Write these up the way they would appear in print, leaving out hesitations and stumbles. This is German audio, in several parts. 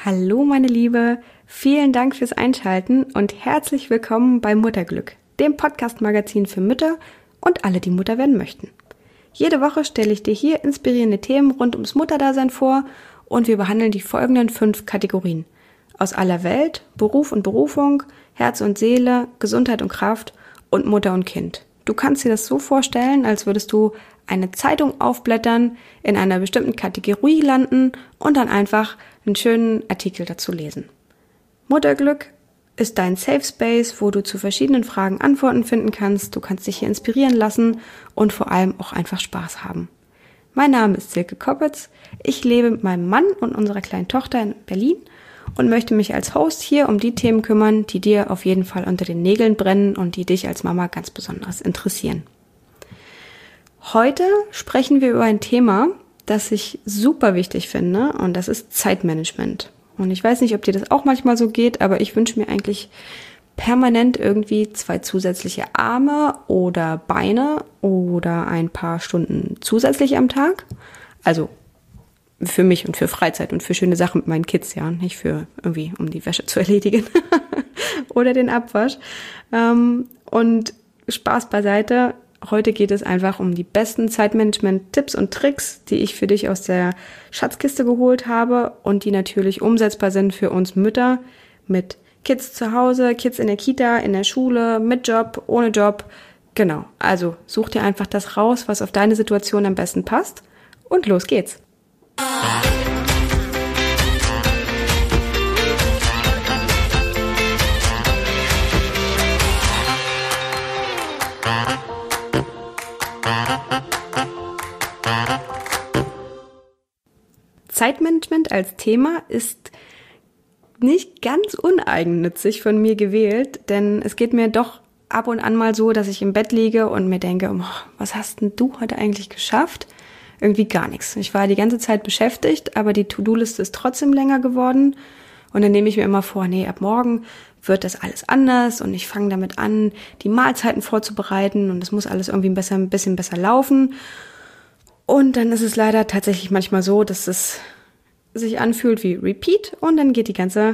Hallo meine Liebe, vielen Dank fürs Einschalten und herzlich willkommen bei Mutterglück, dem Podcast-Magazin für Mütter und alle, die Mutter werden möchten. Jede Woche stelle ich dir hier inspirierende Themen rund ums Mutterdasein vor und wir behandeln die folgenden 5 Kategorien. Aus aller Welt, Beruf und Berufung, Herz und Seele, Gesundheit und Kraft und Mutter und Kind. Du kannst dir das so vorstellen, als würdest du eine Zeitung aufblättern, in einer bestimmten Kategorie landen und dann einfach einen schönen Artikel dazu lesen. Mutterglück ist dein Safe Space, wo du zu verschiedenen Fragen Antworten finden kannst. Du kannst dich hier inspirieren lassen und vor allem auch einfach Spaß haben. Mein Name ist Silke Koppitz. Ich lebe mit meinem Mann und unserer kleinen Tochter in Berlin und möchte mich als Host hier um die Themen kümmern, die dir auf jeden Fall unter den Nägeln brennen und die dich als Mama ganz besonders interessieren. Heute sprechen wir über ein Thema, das ich super wichtig finde, und das ist Zeitmanagement. Und ich weiß nicht, ob dir das auch manchmal so geht, aber ich wünsche mir eigentlich permanent irgendwie 2 zusätzliche Arme oder Beine oder ein paar Stunden zusätzlich am Tag. Also für mich und für Freizeit und für schöne Sachen mit meinen Kids, ja, nicht für irgendwie, um die Wäsche zu erledigen oder den Abwasch. Und Spaß beiseite. Heute geht es einfach um die besten Zeitmanagement-Tipps und Tricks, die ich für dich aus der Schatzkiste geholt habe und die natürlich umsetzbar sind für uns Mütter mit Kids zu Hause, Kids in der Kita, in der Schule, mit Job, ohne Job. Genau, also such dir einfach das raus, was auf deine Situation am besten passt und los geht's. Zeitmanagement als Thema ist nicht ganz uneigennützig von mir gewählt, denn es geht mir doch ab und an mal so, dass ich im Bett liege und mir denke, was hast denn du heute eigentlich geschafft? Irgendwie gar nichts. Ich war die ganze Zeit beschäftigt, aber die To-Do-Liste ist trotzdem länger geworden und dann nehme ich mir immer vor, ab morgen wird das alles anders und ich fange damit an, die Mahlzeiten vorzubereiten und es muss alles irgendwie ein bisschen besser laufen. Und dann ist es leider tatsächlich manchmal so, dass es sich anfühlt wie Repeat und dann geht die ganze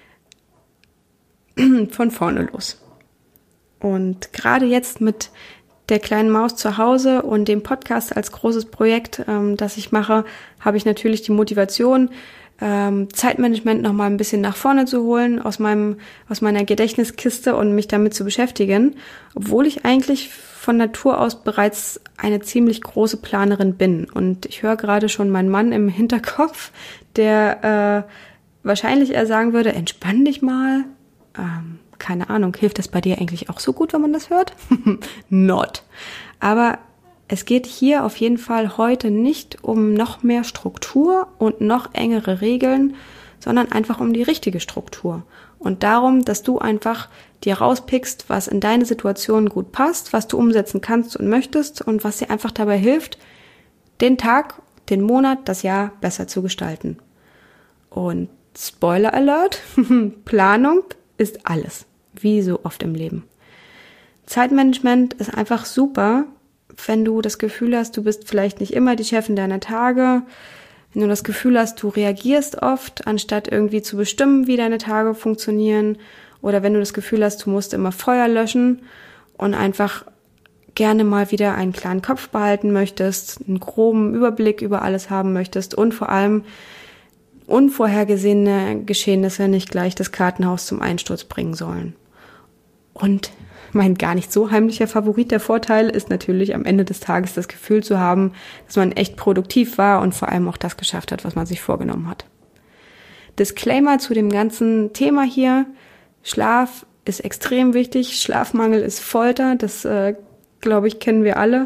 von vorne los. Und gerade jetzt mit der kleinen Maus zu Hause und dem Podcast als großes Projekt, das ich mache, habe ich natürlich die Motivation, Zeitmanagement nochmal ein bisschen nach vorne zu holen aus meiner Gedächtniskiste und mich damit zu beschäftigen, obwohl ich eigentlich von Natur aus bereits eine ziemlich große Planerin bin. Und ich höre gerade schon meinen Mann im Hinterkopf, der wahrscheinlich eher sagen würde, entspann dich mal. Keine Ahnung, hilft das bei dir eigentlich auch so gut, wenn man das hört? Not. Aber es geht hier auf jeden Fall heute nicht um noch mehr Struktur und noch engere Regeln, sondern einfach um die richtige Struktur. Und darum, dass du einfach dir rauspickst, was in deine Situation gut passt, was du umsetzen kannst und möchtest und was dir einfach dabei hilft, den Tag, den Monat, das Jahr besser zu gestalten. Und Spoiler Alert, Planung ist alles, wie so oft im Leben. Zeitmanagement ist einfach super, wenn du das Gefühl hast, du bist vielleicht nicht immer die Chefin deiner Tage, wenn du das Gefühl hast, du reagierst oft, anstatt irgendwie zu bestimmen, wie deine Tage funktionieren, oder wenn du das Gefühl hast, du musst immer Feuer löschen und einfach gerne mal wieder einen klaren Kopf behalten möchtest, einen groben Überblick über alles haben möchtest und vor allem unvorhergesehene Geschehnisse nicht gleich das Kartenhaus zum Einsturz bringen sollen. Und mein gar nicht so heimlicher Favorit, der Vorteil, ist natürlich am Ende des Tages das Gefühl zu haben, dass man echt produktiv war und vor allem auch das geschafft hat, was man sich vorgenommen hat. Disclaimer zu dem ganzen Thema hier: Schlaf ist extrem wichtig, Schlafmangel ist Folter, das glaube ich, kennen wir alle.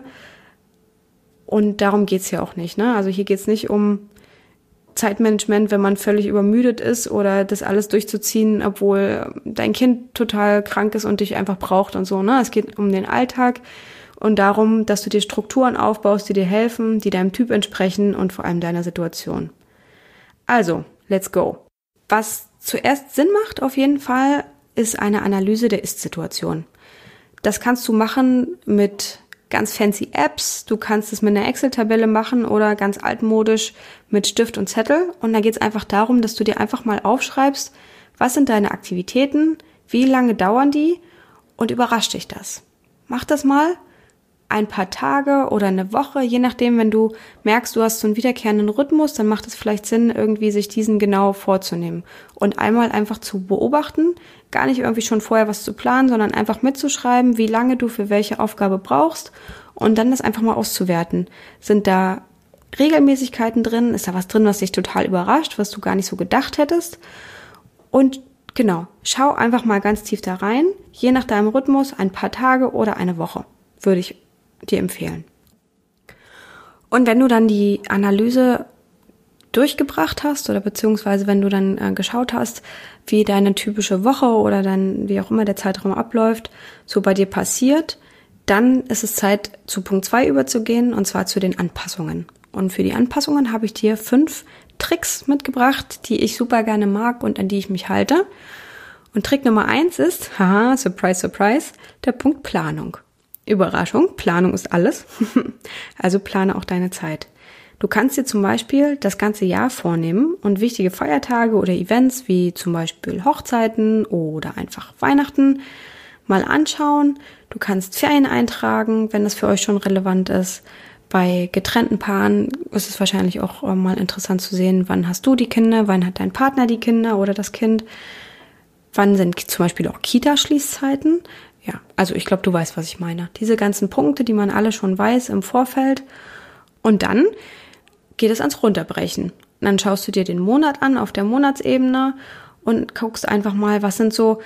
Und darum geht's ja auch nicht, ne? Also hier geht's nicht um Zeitmanagement, wenn man völlig übermüdet ist oder das alles durchzuziehen, obwohl dein Kind total krank ist und dich einfach braucht und so, ne? Es geht um den Alltag und darum, dass du dir Strukturen aufbaust, die dir helfen, die deinem Typ entsprechen und vor allem deiner Situation. Also, let's go. Was zuerst Sinn macht auf jeden Fall, ist eine Analyse der Ist-Situation. Das kannst du machen mit ganz fancy Apps, du kannst es mit einer Excel-Tabelle machen oder ganz altmodisch mit Stift und Zettel. Und da geht es einfach darum, dass du dir einfach mal aufschreibst, was sind deine Aktivitäten, wie lange dauern die und überrascht dich das. Mach das mal ein paar Tage oder eine Woche, je nachdem, wenn du merkst, du hast so einen wiederkehrenden Rhythmus, dann macht es vielleicht Sinn, irgendwie sich diesen genau vorzunehmen und einmal einfach zu beobachten, gar nicht irgendwie schon vorher was zu planen, sondern einfach mitzuschreiben, wie lange du für welche Aufgabe brauchst und dann das einfach mal auszuwerten. Sind da Regelmäßigkeiten drin? Ist da was drin, was dich total überrascht, was du gar nicht so gedacht hättest? Und genau, schau einfach mal ganz tief da rein, je nach deinem Rhythmus, ein paar Tage oder eine Woche, würde ich dir empfehlen. Und wenn du dann die Analyse durchgebracht hast oder beziehungsweise wenn du dann geschaut hast, wie deine typische Woche oder dann wie auch immer der Zeitraum abläuft, so bei dir passiert, dann ist es Zeit, zu Punkt 2 überzugehen und zwar zu den Anpassungen. Und für die Anpassungen habe ich dir 5 Tricks mitgebracht, die ich super gerne mag und an die ich mich halte. Und Trick Nummer 1 ist, haha, surprise, surprise, der Punkt Planung. Überraschung, Planung ist alles. Also plane auch deine Zeit. Du kannst dir zum Beispiel das ganze Jahr vornehmen und wichtige Feiertage oder Events wie zum Beispiel Hochzeiten oder einfach Weihnachten mal anschauen. Du kannst Ferien eintragen, wenn das für euch schon relevant ist. Bei getrennten Paaren ist es wahrscheinlich auch mal interessant zu sehen, wann hast du die Kinder, wann hat dein Partner die Kinder oder das Kind. Wann sind zum Beispiel auch Kita-Schließzeiten? Ja, also ich glaube, du weißt, was ich meine. Diese ganzen Punkte, die man alle schon weiß im Vorfeld. Und dann geht es ans Runterbrechen. Und dann schaust du dir den Monat an auf der Monatsebene und guckst einfach mal, was sind so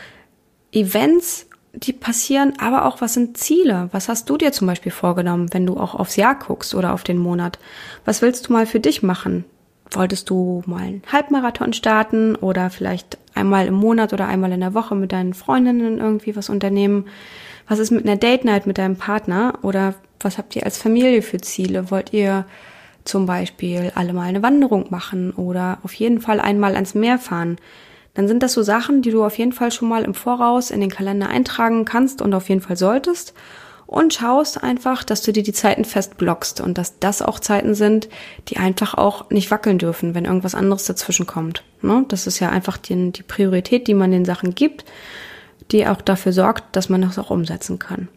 Events, die passieren, aber auch was sind Ziele? Was hast du dir zum Beispiel vorgenommen, wenn du auch aufs Jahr guckst oder auf den Monat? Was willst du mal für dich machen? Wolltest du mal einen Halbmarathon starten oder vielleicht einmal im Monat oder einmal in der Woche mit deinen Freundinnen irgendwie was unternehmen? Was ist mit einer Date Night mit deinem Partner oder was habt ihr als Familie für Ziele? Wollt ihr zum Beispiel alle mal eine Wanderung machen oder auf jeden Fall einmal ans Meer fahren? Dann sind das so Sachen, die du auf jeden Fall schon mal im Voraus in den Kalender eintragen kannst und auf jeden Fall solltest. Und schaust einfach, dass du dir die Zeiten festblockst und dass das auch Zeiten sind, die einfach auch nicht wackeln dürfen, wenn irgendwas anderes dazwischen kommt. Ne? Das ist ja einfach die Priorität, die man den Sachen gibt, die auch dafür sorgt, dass man das auch umsetzen kann.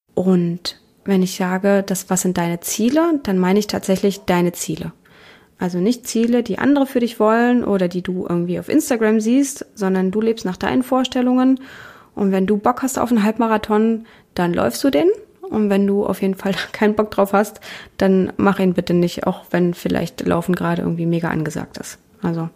Und wenn ich sage, was sind deine Ziele, dann meine ich tatsächlich deine Ziele. Also nicht Ziele, die andere für dich wollen oder die du irgendwie auf Instagram siehst, sondern du lebst nach deinen Vorstellungen. Und wenn du Bock hast auf einen Halbmarathon, dann läufst du den. Und wenn du auf jeden Fall keinen Bock drauf hast, dann mach ihn bitte nicht, auch wenn vielleicht Laufen gerade irgendwie mega angesagt ist. Also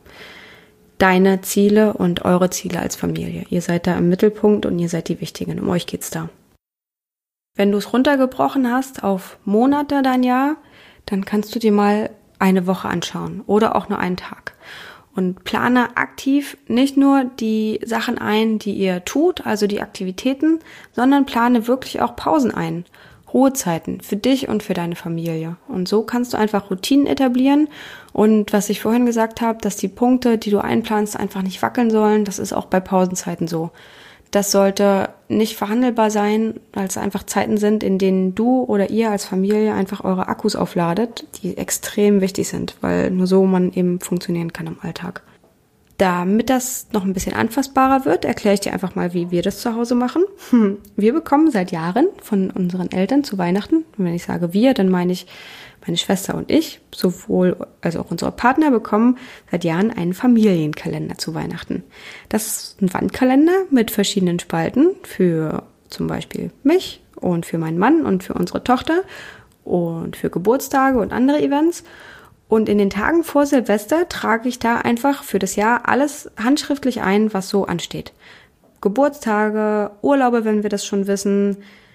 deine Ziele und eure Ziele als Familie. Ihr seid da im Mittelpunkt und ihr seid die Wichtigen. Um euch geht's da. Wenn du es runtergebrochen hast auf Monate dein Jahr, dann kannst du dir mal eine Woche anschauen oder auch nur einen Tag. Und plane aktiv nicht nur die Sachen ein, die ihr tut, also die Aktivitäten, sondern plane wirklich auch Pausen ein. Ruhezeiten für dich und für deine Familie. Und so kannst du einfach Routinen etablieren. Und was ich vorhin gesagt habe, dass die Punkte, die du einplanst, einfach nicht wackeln sollen, das ist auch bei Pausenzeiten so. Das sollte nicht verhandelbar sein, weil es einfach Zeiten sind, in denen du oder ihr als Familie einfach eure Akkus aufladet, die extrem wichtig sind, weil nur so man eben funktionieren kann im Alltag. Damit das noch ein bisschen anfassbarer wird, erkläre ich dir einfach mal, wie wir das zu Hause machen. Wir bekommen seit Jahren von unseren Eltern zu Weihnachten, und wenn ich sage wir, dann meine ich meine Schwester und ich, sowohl als auch unsere Partner bekommen seit Jahren einen Familienkalender zu Weihnachten. Das ist ein Wandkalender mit verschiedenen Spalten für zum Beispiel mich und für meinen Mann und für unsere Tochter und für Geburtstage und andere Events. Und in den Tagen vor Silvester trage ich da einfach für das Jahr alles handschriftlich ein, was so ansteht. Geburtstage, Urlaube, wenn wir das schon wissen,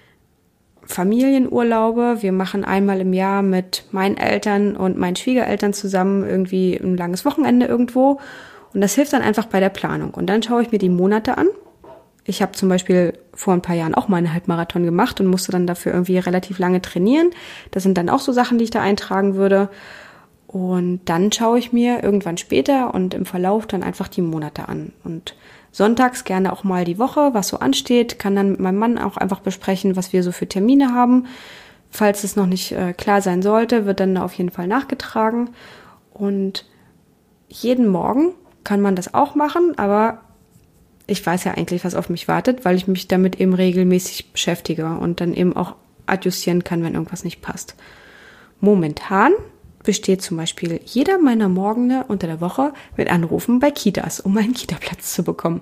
Familienurlaube. Wir machen einmal im Jahr mit meinen Eltern und meinen Schwiegereltern zusammen irgendwie ein langes Wochenende irgendwo. Und das hilft dann einfach bei der Planung. Und dann schaue ich mir die Monate an. Ich habe zum Beispiel vor ein paar Jahren auch mal einen Halbmarathon gemacht und musste dann dafür irgendwie relativ lange trainieren. Das sind dann auch so Sachen, die ich da eintragen würde. Und dann schaue ich mir irgendwann später und im Verlauf dann einfach die Monate an. Und sonntags gerne auch mal die Woche, was so ansteht, kann dann mit meinem Mann auch einfach besprechen, was wir so für Termine haben. Falls es noch nicht klar sein sollte, wird dann auf jeden Fall nachgetragen. Und jeden Morgen kann man das auch machen, aber ich weiß ja eigentlich, was auf mich wartet, weil ich mich damit eben regelmäßig beschäftige und dann eben auch adjustieren kann, wenn irgendwas nicht passt. Momentan besteht zum Beispiel jeder meiner Morgene unter der Woche mit Anrufen bei Kitas, um einen Kita-Platz zu bekommen.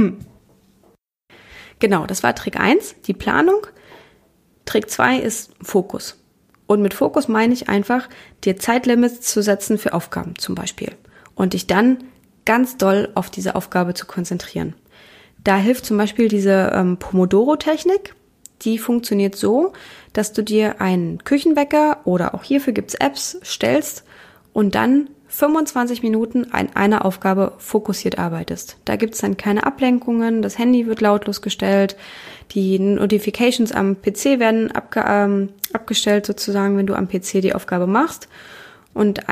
Genau, das war Trick 1, die Planung. Trick 2 ist Fokus. Und mit Fokus meine ich einfach, dir Zeitlimits zu setzen für Aufgaben zum Beispiel. Und dich dann ganz doll auf diese Aufgabe zu konzentrieren. Da hilft zum Beispiel diese Pomodoro-Technik. Die funktioniert so, dass du dir einen Küchenwecker oder auch hierfür gibt's Apps stellst und dann 25 Minuten an einer Aufgabe fokussiert arbeitest. Da gibt's dann keine Ablenkungen, das Handy wird lautlos gestellt, die Notifications am PC werden abgestellt sozusagen, wenn du am PC die Aufgabe machst. Und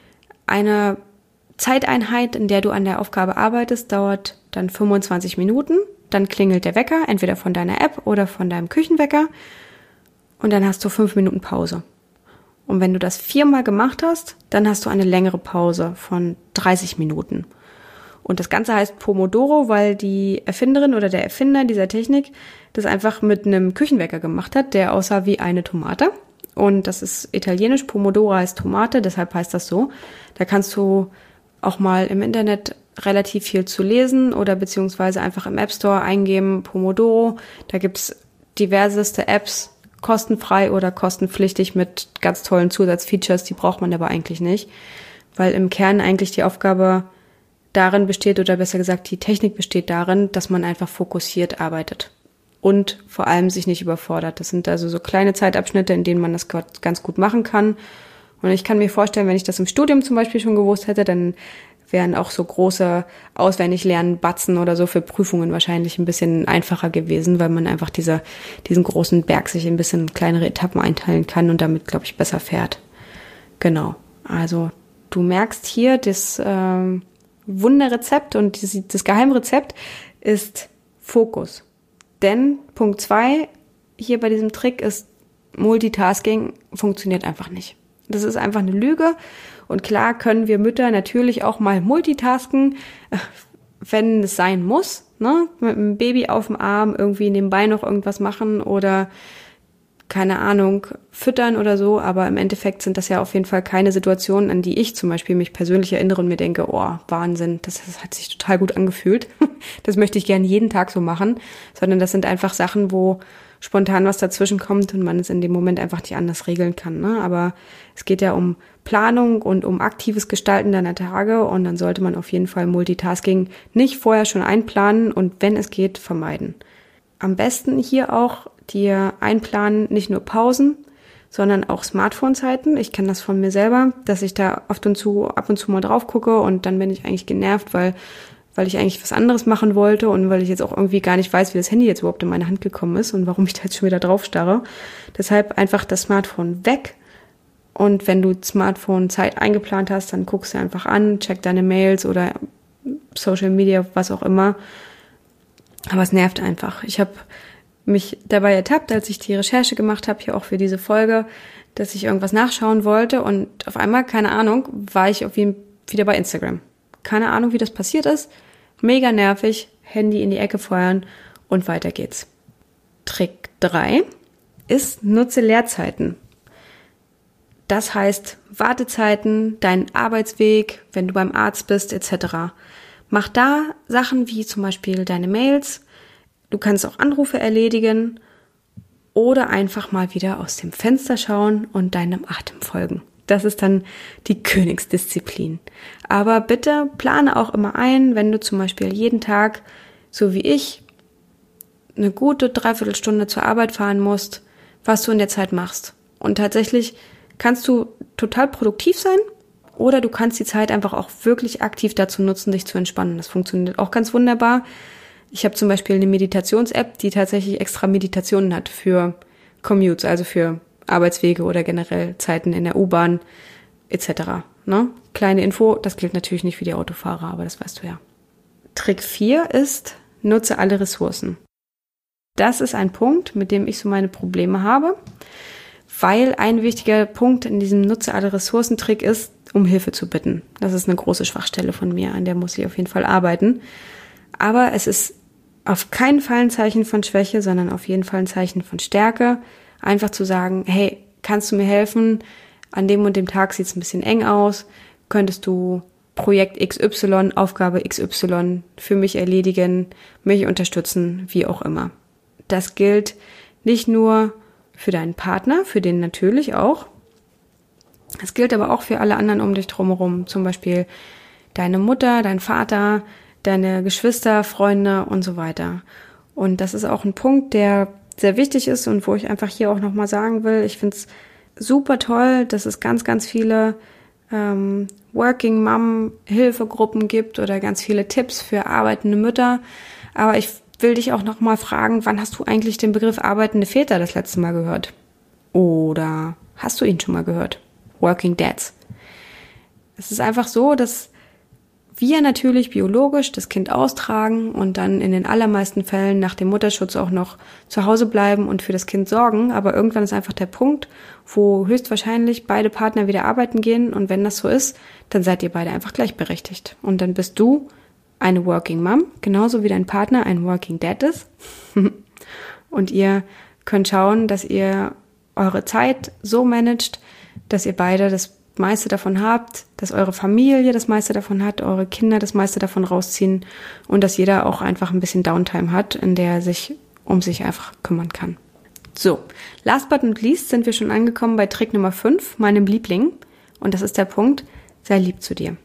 eine Zeiteinheit, in der du an der Aufgabe arbeitest, dauert dann 25 Minuten. Dann klingelt der Wecker, entweder von deiner App oder von deinem Küchenwecker. Und dann hast du 5 Minuten Pause. Und wenn du das 4-mal gemacht hast, dann hast du eine längere Pause von 30 Minuten. Und das Ganze heißt Pomodoro, weil die Erfinderin oder der Erfinder dieser Technik das einfach mit einem Küchenwecker gemacht hat, der aussah wie eine Tomate. Und das ist italienisch, Pomodoro heißt Tomate, deshalb heißt das so. Da kannst du auch mal im Internet relativ viel zu lesen oder beziehungsweise einfach im App Store eingeben, Pomodoro. Da gibt's diverseste Apps, kostenfrei oder kostenpflichtig mit ganz tollen Zusatzfeatures, die braucht man aber eigentlich nicht, weil im Kern eigentlich die Aufgabe darin besteht oder besser gesagt die Technik besteht darin, dass man einfach fokussiert arbeitet und vor allem sich nicht überfordert. Das sind also so kleine Zeitabschnitte, in denen man das ganz gut machen kann. Und ich kann mir vorstellen, wenn ich das im Studium zum Beispiel schon gewusst hätte, dann wären auch so große Auswendiglernen-Batzen oder so für Prüfungen wahrscheinlich ein bisschen einfacher gewesen, weil man einfach diesen großen Berg sich ein bisschen in kleinere Etappen einteilen kann und damit, glaube ich, besser fährt. Genau. Also du merkst hier, das Wunderrezept und das Geheimrezept ist Fokus. Denn Punkt 2 hier bei diesem Trick ist, Multitasking funktioniert einfach nicht. Das ist einfach eine Lüge. Und klar können wir Mütter natürlich auch mal multitasken, wenn es sein muss, ne? Mit einem Baby auf dem Arm irgendwie nebenbei noch irgendwas machen oder, keine Ahnung, füttern oder so. Aber im Endeffekt sind das ja auf jeden Fall keine Situationen, an die ich zum Beispiel mich persönlich erinnere und mir denke, oh, Wahnsinn, das hat sich total gut angefühlt. Das möchte ich gerne jeden Tag so machen. Sondern das sind einfach Sachen, wo spontan was dazwischen kommt und man es in dem Moment einfach nicht anders regeln kann, ne? Aber es geht ja um Planung und um aktives Gestalten deiner Tage und dann sollte man auf jeden Fall Multitasking nicht vorher schon einplanen und wenn es geht, vermeiden. Am besten hier auch dir einplanen, nicht nur Pausen, sondern auch Smartphone-Zeiten. Ich kenne das von mir selber, dass ich da ab und zu mal drauf gucke und dann bin ich eigentlich genervt, weil ich eigentlich was anderes machen wollte und weil ich jetzt auch irgendwie gar nicht weiß, wie das Handy jetzt überhaupt in meine Hand gekommen ist und warum ich da jetzt schon wieder drauf starre. Deshalb einfach das Smartphone weg. Und wenn du Smartphone-Zeit eingeplant hast, dann guckst du einfach an, check deine Mails oder Social Media, was auch immer. Aber es nervt einfach. Ich habe mich dabei ertappt, als ich die Recherche gemacht habe, hier auch für diese Folge, dass ich irgendwas nachschauen wollte und auf einmal, keine Ahnung, war ich wieder bei Instagram. Keine Ahnung, wie das passiert ist. Mega nervig, Handy in die Ecke feuern und weiter geht's. Trick 3 ist, nutze Leerzeiten. Das heißt, Wartezeiten, deinen Arbeitsweg, wenn du beim Arzt bist, etc. Mach da Sachen wie zum Beispiel deine Mails. Du kannst auch Anrufe erledigen oder einfach mal wieder aus dem Fenster schauen und deinem Atem folgen. Das ist dann die Königsdisziplin. Aber bitte plane auch immer ein, wenn du zum Beispiel jeden Tag, so wie ich, eine gute Dreiviertelstunde zur Arbeit fahren musst, was du in der Zeit machst. Und tatsächlich kannst du total produktiv sein oder du kannst die Zeit einfach auch wirklich aktiv dazu nutzen, dich zu entspannen. Das funktioniert auch ganz wunderbar. Ich habe zum Beispiel eine Meditations-App, die tatsächlich extra Meditationen hat für Commutes, also für Arbeitswege oder generell Zeiten in der U-Bahn etc. Ne? Kleine Info, das gilt natürlich nicht für die Autofahrer, aber das weißt du ja. Trick 4 ist, nutze alle Ressourcen. Das ist ein Punkt, mit dem ich so meine Probleme habe, weil ein wichtiger Punkt in diesem Nutze alle Ressourcen-Trick ist, um Hilfe zu bitten. Das ist eine große Schwachstelle von mir, an der muss ich auf jeden Fall arbeiten. Aber es ist auf keinen Fall ein Zeichen von Schwäche, sondern auf jeden Fall ein Zeichen von Stärke. Einfach zu sagen, hey, kannst du mir helfen? An dem und dem Tag sieht es ein bisschen eng aus. Könntest du Projekt XY, Aufgabe XY für mich erledigen, mich unterstützen, wie auch immer. Das gilt nicht nur für deinen Partner, für den natürlich auch. Es gilt aber auch für alle anderen um dich drumherum, zum Beispiel deine Mutter, dein Vater, deine Geschwister, Freunde und so weiter. Und das ist auch ein Punkt, der sehr wichtig ist und wo ich einfach hier auch nochmal sagen will, ich finde es super toll, dass es ganz, ganz viele Working Mom Hilfegruppen gibt oder ganz viele Tipps für arbeitende Mütter. Aber ich will dich auch noch mal fragen, wann hast du eigentlich den Begriff arbeitende Väter das letzte Mal gehört? Oder hast du ihn schon mal gehört? Working Dads. Es ist einfach so, dass wir natürlich biologisch das Kind austragen und dann in den allermeisten Fällen nach dem Mutterschutz auch noch zu Hause bleiben und für das Kind sorgen. Aber irgendwann ist einfach der Punkt, wo höchstwahrscheinlich beide Partner wieder arbeiten gehen. Und wenn das so ist, dann seid ihr beide einfach gleichberechtigt. Und dann bist du eine Working Mom, genauso wie dein Partner ein Working Dad ist. Und ihr könnt schauen, dass ihr eure Zeit so managt, dass ihr beide das meiste davon habt, dass eure Familie das meiste davon hat, eure Kinder das meiste davon rausziehen und dass jeder auch einfach ein bisschen Downtime hat, in der er sich um sich einfach kümmern kann. So, last but not least sind wir schon angekommen bei Trick Nummer 5, meinem Liebling. Und das ist der Punkt, sei lieb zu dir.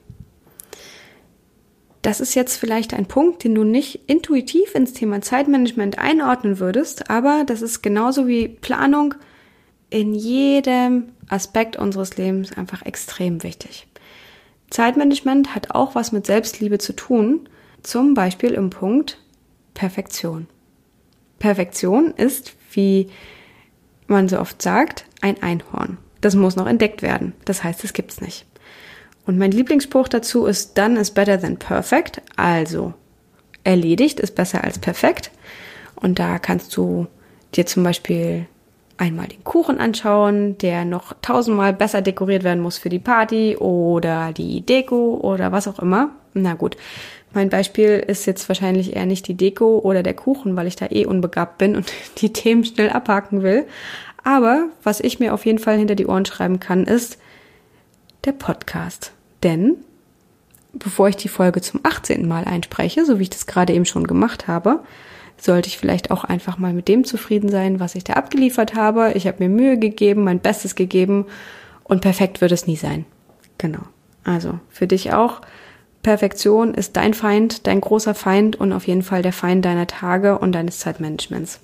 Das ist jetzt vielleicht ein Punkt, den du nicht intuitiv ins Thema Zeitmanagement einordnen würdest, aber das ist genauso wie Planung in jedem Aspekt unseres Lebens einfach extrem wichtig. Zeitmanagement hat auch was mit Selbstliebe zu tun, zum Beispiel im Punkt Perfektion. Perfektion ist, wie man so oft sagt, ein Einhorn. Das muss noch entdeckt werden. Das heißt, es gibt's nicht. Und mein Lieblingsspruch dazu ist, done is better than perfect. Also, erledigt ist besser als perfekt. Und da kannst du dir zum Beispiel einmal den Kuchen anschauen, der noch 1000-mal besser dekoriert werden muss für die Party oder die Deko oder was auch immer. Na gut, mein Beispiel ist jetzt wahrscheinlich eher nicht die Deko oder der Kuchen, weil ich da unbegabt bin und die Themen schnell abhaken will. Aber was ich mir auf jeden Fall hinter die Ohren schreiben kann, ist der Podcast. Denn bevor ich die Folge zum 18. Mal einspreche, so wie ich das gerade eben schon gemacht habe, sollte ich vielleicht auch einfach mal mit dem zufrieden sein, was ich da abgeliefert habe. Ich habe mir Mühe gegeben, mein Bestes gegeben und perfekt wird es nie sein. Genau. Also für dich auch, Perfektion ist dein Feind, dein großer Feind und auf jeden Fall der Feind deiner Tage und deines Zeitmanagements.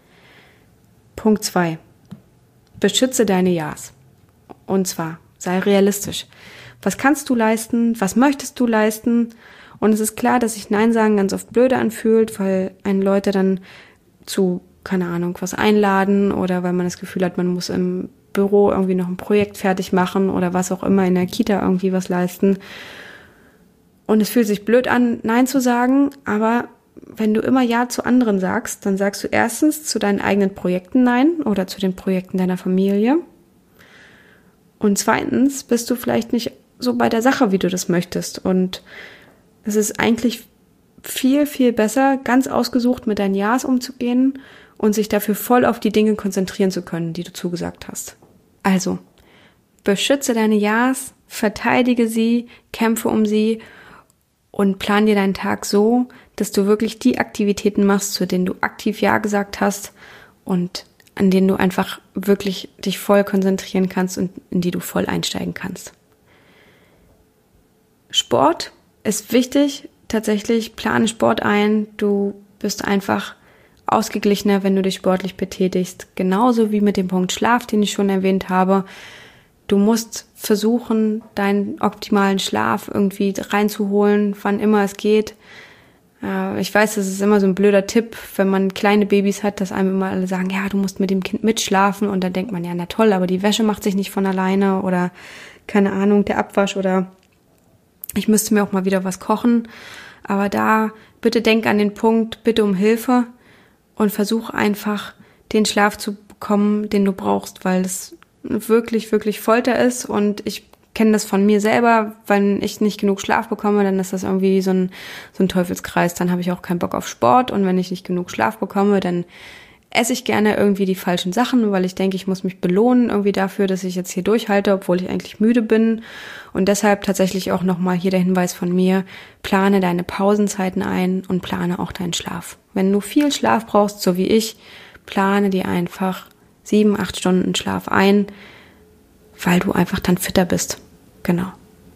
Punkt 2. Beschütze deine Ja's. Und zwar, sei realistisch. Was kannst du leisten? Was möchtest du leisten? Und es ist klar, dass sich Nein sagen ganz oft blöde anfühlt, weil einen Leute dann zu, keine Ahnung, was einladen oder weil man das Gefühl hat, man muss im Büro irgendwie noch ein Projekt fertig machen oder was auch immer, in der Kita irgendwie was leisten. Und es fühlt sich blöd an, Nein zu sagen, aber wenn du immer Ja zu anderen sagst, dann sagst du erstens zu deinen eigenen Projekten Nein oder zu den Projekten deiner Familie. Und zweitens bist du vielleicht nicht so bei der Sache, wie du das möchtest. Und es ist eigentlich viel, viel besser, ganz ausgesucht mit deinen Ja's umzugehen und sich dafür voll auf die Dinge konzentrieren zu können, die du zugesagt hast. Also, beschütze deine Ja's, verteidige sie, kämpfe um sie und plan dir deinen Tag so, dass du wirklich die Aktivitäten machst, zu denen du aktiv Ja gesagt hast und an denen du einfach wirklich dich voll konzentrieren kannst und in die du voll einsteigen kannst. Sport ist wichtig, tatsächlich plane Sport ein. Du bist einfach ausgeglichener, wenn du dich sportlich betätigst. Genauso wie mit dem Punkt Schlaf, den ich schon erwähnt habe. Du musst versuchen, deinen optimalen Schlaf irgendwie reinzuholen, wann immer es geht. Ich weiß, das ist immer so ein blöder Tipp, wenn man kleine Babys hat, dass einem immer alle sagen, ja, du musst mit dem Kind mitschlafen. Und dann denkt man, ja, na toll, aber die Wäsche macht sich nicht von alleine oder keine Ahnung, der Abwasch oder ich müsste mir auch mal wieder was kochen, aber da bitte denk an den Punkt, bitte um Hilfe und versuch einfach den Schlaf zu bekommen, den du brauchst, weil es wirklich, wirklich Folter ist. Und ich kenne das von mir selber, wenn ich nicht genug Schlaf bekomme, dann ist das irgendwie so ein Teufelskreis. Dann habe ich auch keinen Bock auf Sport, und wenn ich nicht genug Schlaf bekomme, dann esse ich gerne irgendwie die falschen Sachen, weil ich denke, ich muss mich belohnen irgendwie dafür, dass ich jetzt hier durchhalte, obwohl ich eigentlich müde bin. Und deshalb tatsächlich auch nochmal hier der Hinweis von mir: Plane deine Pausenzeiten ein und plane auch deinen Schlaf. Wenn du viel Schlaf brauchst, so wie ich, plane dir einfach 7-8 Stunden Schlaf ein, weil du einfach dann fitter bist. Genau.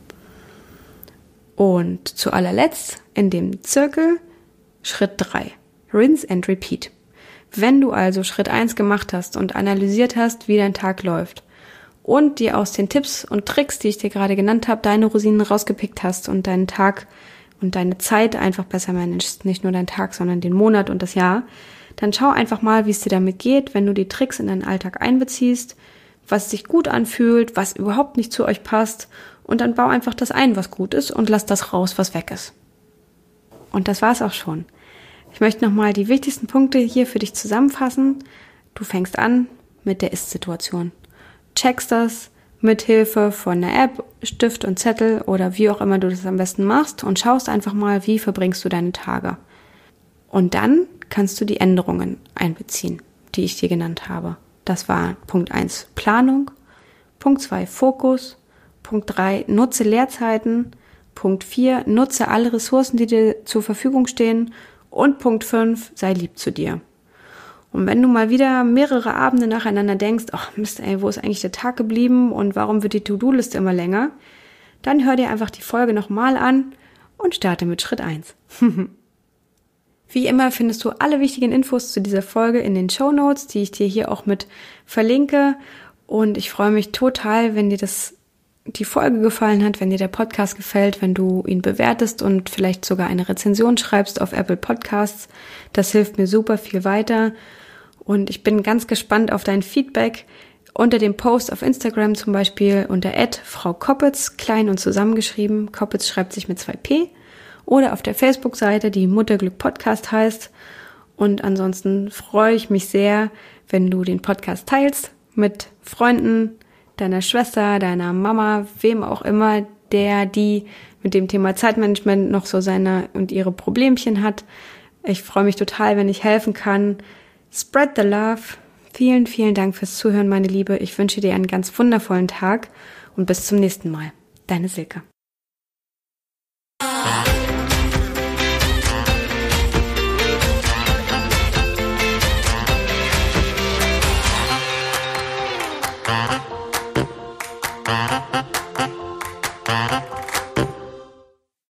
Und zu allerletzt in dem Zirkel Schritt 3. Rinse and repeat. Wenn du also Schritt 1 gemacht hast und analysiert hast, wie dein Tag läuft und dir aus den Tipps und Tricks, die ich dir gerade genannt habe, deine Rosinen rausgepickt hast und deinen Tag und deine Zeit einfach besser managst, nicht nur deinen Tag, sondern den Monat und das Jahr, dann schau einfach mal, wie es dir damit geht, wenn du die Tricks in deinen Alltag einbeziehst, was sich gut anfühlt, was überhaupt nicht zu euch passt, und dann bau einfach das ein, was gut ist, und lass das raus, was weg ist. Und das war's auch schon. Ich möchte nochmal die wichtigsten Punkte hier für dich zusammenfassen. Du fängst an mit der Ist-Situation. Checkst das mit Hilfe von einer App, Stift und Zettel oder wie auch immer du das am besten machst, und schaust einfach mal, wie verbringst du deine Tage. Und dann kannst du die Änderungen einbeziehen, die ich dir genannt habe. Das war Punkt 1 Planung, Punkt 2 Fokus, Punkt 3 nutze Leerzeiten, Punkt 4 nutze alle Ressourcen, die dir zur Verfügung stehen, und Punkt 5 sei lieb zu dir. Und wenn du mal wieder mehrere Abende nacheinander denkst, ach Mist, ey, wo ist eigentlich der Tag geblieben und warum wird die To-Do-Liste immer länger, dann hör dir einfach die Folge nochmal an und starte mit Schritt 1. Wie immer findest du alle wichtigen Infos zu dieser Folge in den Shownotes, die ich dir hier auch mit verlinke. Und ich freue mich total, wenn dir die Folge gefallen hat, wenn dir der Podcast gefällt, wenn du ihn bewertest und vielleicht sogar eine Rezension schreibst auf Apple Podcasts. Das hilft mir super viel weiter. Und ich bin ganz gespannt auf dein Feedback unter dem Post auf Instagram, zum Beispiel unter @frau_Koppitz, klein und zusammengeschrieben. Koppitz schreibt sich mit 2P. Oder auf der Facebook-Seite, die Mutterglück Podcast heißt. Und ansonsten freue ich mich sehr, wenn du den Podcast teilst mit Freunden, deiner Schwester, deiner Mama, wem auch immer, die mit dem Thema Zeitmanagement noch so seine und ihre Problemchen hat. Ich freue mich total, wenn ich helfen kann. Spread the love. Vielen, vielen Dank fürs Zuhören, meine Liebe. Ich wünsche dir einen ganz wundervollen Tag und bis zum nächsten Mal. Deine Silke.